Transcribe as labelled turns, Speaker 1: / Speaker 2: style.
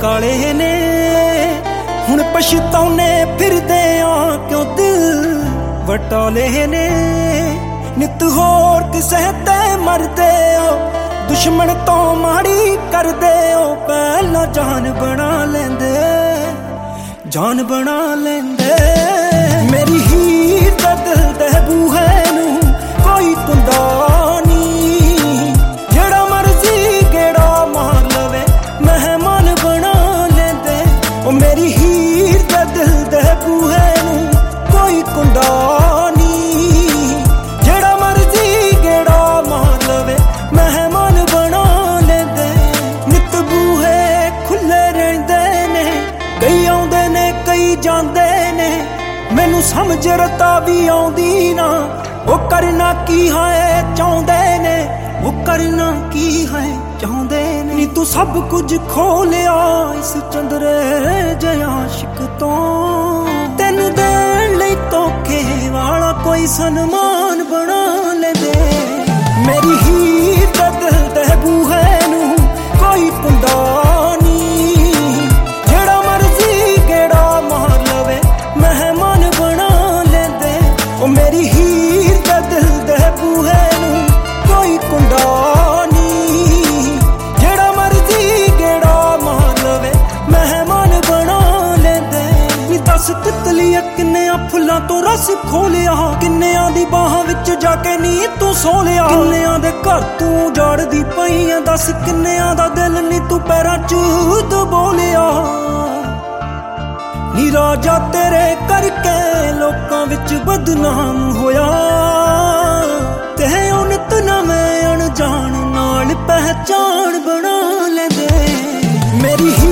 Speaker 1: ਕਾਲੇ ਨੇ ਹੁਣ ਪਛਤਾਉਨੇ ਫਿਰਦੇ ਆ ਕਿਉਂ ਦਿਲ ਵਟਾਲੇ ਨੇ ਨਿਤ ਹੋਰ ਕਿਸੇ ਤੇ ਮਰਦੇ ਹੋ ਦੁਸ਼ਮਣ ਤੋਂ ਮਾੜੀ ਕਰਦੇ ਹੋ ਪਹਿਲਾਂ ਜਾਨ ਬਣਾ ਲੈਂਦੇ ਜਾਨ ਬਣਾ ਲੈਂਦੇ ਮੇਰੀ ਹੀਰ ਦਾ ਦਿਲ ਦੇ ਬੂਹੇ ਨੂੰ ਕੋਈ ਕੁੰਦਾ ਨੀ ਜਿਹੜਾ ਮਰਜ਼ੀ ਗੇੜਾ ਮਾਰ ਲਵੇ ਮਹਿਮਾਨ ਬਣਾ ਲੈਂਦੇ ਉਹ ਮੇਰੀ ਹੀਰ ਦਾ ਦਿਲ ਦੇ ਬੂਹੇ ਨੂੰ ਕੋਈ ਕੁੰਦਾ ਨੀ ਜਿਹੜਾ ਮਰਜ਼ੀ ਗੇੜਾ ਮਾਰ ਲਵੇ ਮਹਿਮਾਨ ਬਣਾ ਲੈਂਦੇ ਨਿਤ ਬੂਹੇ ਖੁੱਲੇ ਰਹਿੰਦੇ ਨੇ ਕਈ ਆਉਂਦੇ ਨੇ ਕਈ ਜਾਂਦੇ ਨੇ ਮੈਨੂੰ ਸਮਝ ਰਤਾ ਵੀ ਆਉਂਦੀ ਨਾ ਉਹ ਕਰਨਾ ਕੀ ਹੈ ਚਾਹੁੰਦੇ ਨੇ ਉਹ ਕਰਨਾ ਕੀ ਹੈ ਚਾਹੁੰਦੇ ਨੇ ਨੀ ਤੂੰ ਸਭ ਕੁਝ ਖੋ ਲਿਆ ਇਸ ਚੰਦਰੇ ਜਿਹੇ ਆਸ਼ਿਕ ਤੋਂ ਤੈਨੂੰ ਦੇਣ ਲਈ ਧੋਖੇ ਵਾਲਾ ਕੋਈ ਸਨਮਾਨ ਬਣਾ ਲੈਂਦੇ ਮੇਰੀ ਹੀਰ ਦਾ ਦਿਲ ਦੇ ਬੂਹੇ ਨੂੰ ਕੋਈ ਕੁੰਦਾ ਨੀ ਜਿਹੜਾ ਮਰਜ਼ੀ ਗੇੜਾ ਮਾਰ ਲਵੇ ਮਹਿਮਾਨ ਬਣਾ ਲੈਂਦੇ ਉਹ ਮੇਰੀ ਹੀਰ ਦਾ ਦਿਲ ਦੇ ਬੂਹੇ ਨੂੰ ਕੋਈ ਕੁੰਦਾ ਨੀ ਜਿਹੜਾ ਮਰਜ਼ੀ ਗੇੜਾ ਮਾਰ ਲਵੇ ਮਹਿਮਾਨ ਬਣਾ ਲੈਂਦੇ ਨੀ ਦੱਸ ਤਿਤਲੀਆ ਕਿੰਨਿਆਂ ਫੁੱਲਾਂ ਤੋਂ ਰਸ ਖੋਲਿਆ ਕਿੰਨਿਆਂ ਦੀ ਬਾਹਾਂ ਵਿੱਚ ਜਾ ਕੇ ਨੀ ਤੂੰ ਸੋ ਲਿਆ ਕਿੰਨਿਆਂ ਦੇ ਘਰ ਤੂੰ ਜਾੜਦੀ ਪਈ ਆ ਦੱਸ ਕਿੰਨਿਆਂ ਦਾ ਦਿਲ ਨੀ ਤੂੰ ਪੈਰਾਂ 'ਚ ਦਬੋਲਿਆ ਨੀ ਰਾਜਾ ਤੇਰੇ ਕਰਕੇ ਲੋਕਾਂ ਵਿੱਚ ਬਦਨਾਮ ਹੋਇਆ ਤੇ ਉਹ ਨਿਤ ਨਵੇਂ ਅਣਜਾਣ ਨਾਲ ਪਹਿਚਾਣ ਬਣਾ ਲੈਂਦੇ ਮੇਰੀ